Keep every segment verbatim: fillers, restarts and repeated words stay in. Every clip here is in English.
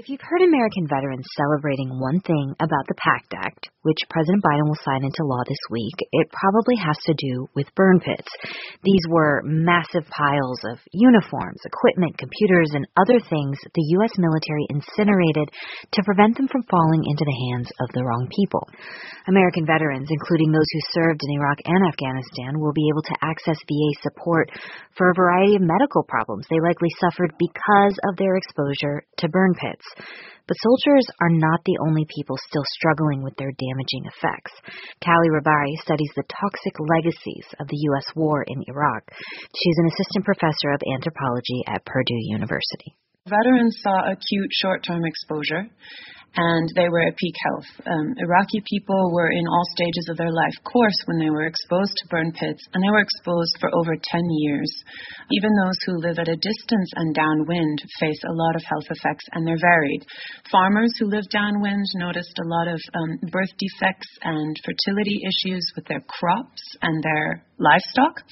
If you've heard American veterans celebrating one thing about the PACT Act, which President Biden will sign into law this week, it probably has to do with burn pits. These were massive piles of uniforms, equipment, computers, and other things the U S military incinerated to prevent them from falling into the hands of the wrong people. American veterans, including those who served in Iraq and Afghanistan, will be able to access V A support for a variety of medical problems they likely suffered because of their exposure to burn pits. But soldiers are not the only people still struggling with their damaging effects. Callie Rabari studies the toxic legacies of the U S war in Iraq. She's an assistant professor of anthropology at Purdue University. Veterans saw acute short-term exposure, and they were at peak health. Um, Iraqi people were in all stages of their life course when they were exposed to burn pits, and they were exposed for over ten years. Even those who live at a distance and downwind face a lot of health effects, and they're varied. Farmers who live downwind noticed a lot of um, birth defects and fertility issues with their crops and their livestock.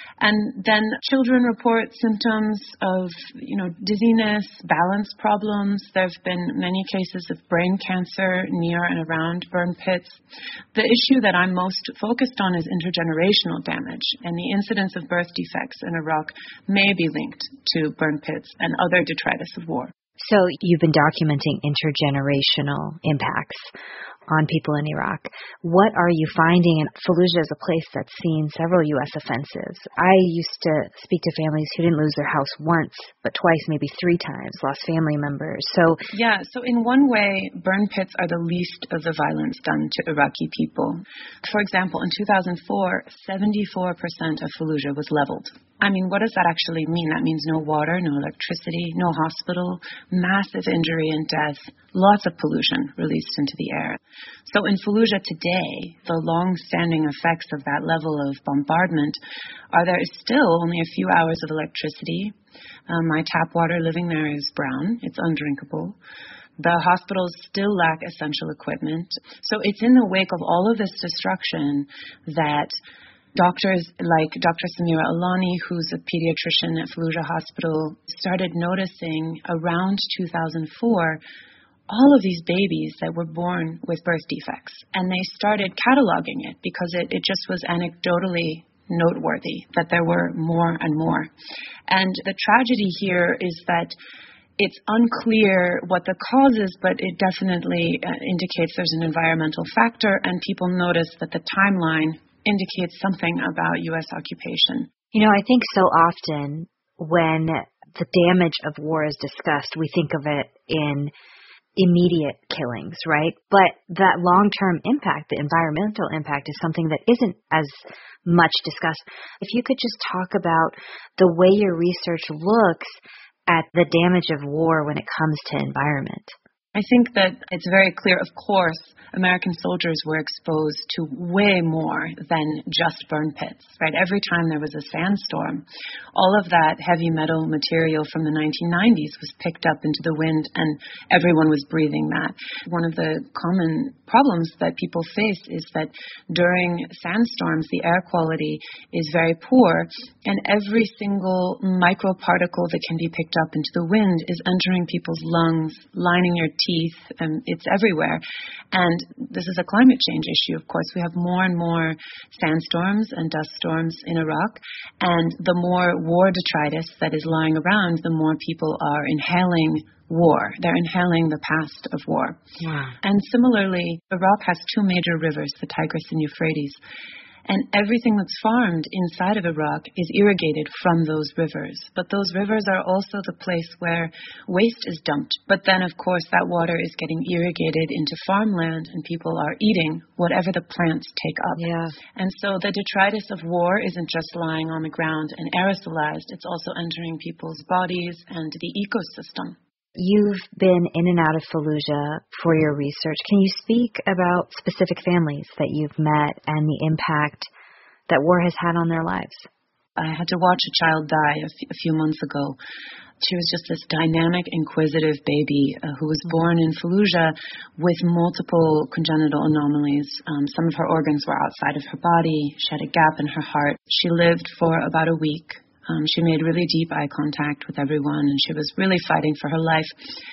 And then children report symptoms of, you know, dizziness, balance problems. There have been many cases of brain cancer near and around burn pits. The issue that I'm most focused on is intergenerational damage, and the incidence of birth defects in Iraq may be linked to burn pits and other detritus of war. So you've been documenting intergenerational impacts on people in Iraq. What are you finding? And Fallujah is a place that's seen several U S offensives. I used to speak to families who didn't lose their house once, but twice, maybe three times, lost family members. So yeah, so in one way, burn pits are the least of the violence done to Iraqi people. For example, in two thousand four, seventy-four percent of Fallujah was leveled. I mean, what does that actually mean? That means no water, no electricity, no hospital, massive injury and death, lots of pollution released into the air. So in Fallujah today, the long-standing effects of that level of bombardment are there is still only a few hours of electricity. Um, my tap water living there is brown. It's undrinkable. The hospitals still lack essential equipment. So it's in the wake of all of this destruction that doctors like Doctor Samira Alani, who's a pediatrician at Fallujah Hospital, started noticing around two thousand four all of these babies that were born with birth defects. And they started cataloging it because it, it just was anecdotally noteworthy that there were more and more. And the tragedy here is that it's unclear what the cause is, but it definitely uh, indicates there's an environmental factor, and people notice that the timeline indicates something about U S occupation. You know, I think so often when the damage of war is discussed, we think of it in immediate killings, right? But that long-term impact, the environmental impact, is something that isn't as much discussed. If you could just talk about the way your research looks at the damage of war when it comes to environment. I think that it's very clear, of course, American soldiers were exposed to way more than just burn pits, right? Every time there was a sandstorm, all of that heavy metal material from the nineteen nineties was picked up into the wind, and everyone was breathing that. One of the common problems that people face is that during sandstorms, the air quality is very poor, and every single microparticle that can be picked up into the wind is entering people's lungs, lining your teeth, and it's everywhere. And this is a climate change issue, of course. We have more and more sandstorms and dust storms in Iraq, and the more war detritus that is lying around, the more people are inhaling war. They're inhaling the past of war. Yeah. And similarly, Iraq has two major rivers, the Tigris and Euphrates. And everything that's farmed inside of Iraq is irrigated from those rivers. But those rivers are also the place where waste is dumped. But then, of course, that water is getting irrigated into farmland, and people are eating whatever the plants take up. Yeah. And so the detritus of war isn't just lying on the ground and aerosolized. It's also entering people's bodies and the ecosystem. You've been in and out of Fallujah for your research. Can you speak about specific families that you've met and the impact that war has had on their lives? I had to watch a child die a, f- a few months ago. She was just this dynamic, inquisitive baby uh, who was born in Fallujah with multiple congenital anomalies. Um, some of her organs were outside of her body. She had a gap in her heart. She lived for about a week. Um, she made really deep eye contact with everyone, and she was really fighting for her life.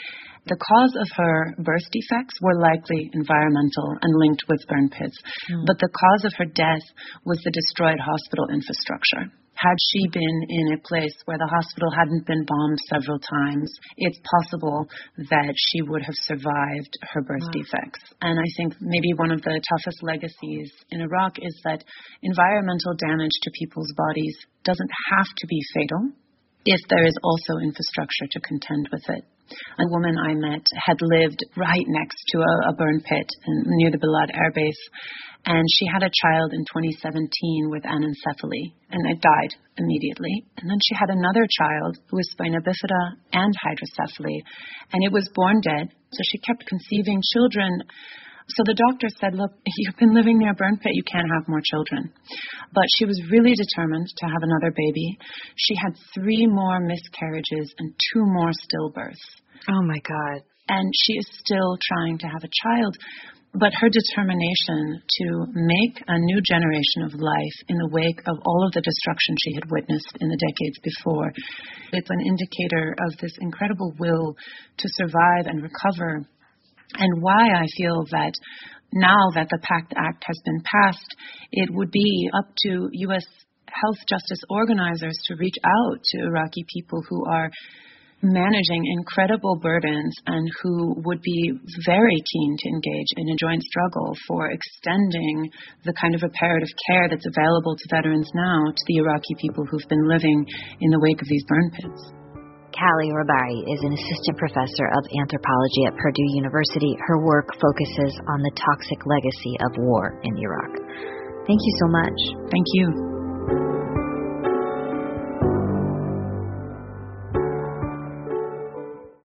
The cause of her birth defects were likely environmental and linked with burn pits, mm. but the cause of her death was the destroyed hospital infrastructure. Had she been in a place where the hospital hadn't been bombed several times, it's possible that she would have survived her birth wow. defects. And I think maybe one of the toughest legacies in Iraq is that environmental damage to people's bodies doesn't have to be fatal if there is also infrastructure to contend with it. A woman I met had lived right next to a, a burn pit in, near the Balad Air Base, and she had a child in twenty seventeen with anencephaly, and it died immediately. And then she had another child who was spina bifida and hydrocephaly, and it was born dead, so she kept conceiving children. So the doctor said, look, you've been living near a burn pit, you can't have more children. But she was really determined to have another baby. She had three more miscarriages and two more stillbirths. Oh, my God. And she is still trying to have a child. But her determination to make a new generation of life in the wake of all of the destruction she had witnessed in the decades before, it's an indicator of this incredible will to survive and recover. And why I feel that now that the PACT Act has been passed, it would be up to U S health justice organizers to reach out to Iraqi people who are managing incredible burdens and who would be very keen to engage in a joint struggle for extending the kind of reparative care that's available to veterans now to the Iraqi people who've been living in the wake of these burn pits. Kali Rabari is an assistant professor of anthropology at Purdue University. Her work focuses on the toxic legacy of war in Iraq. Thank you so much. Thank you.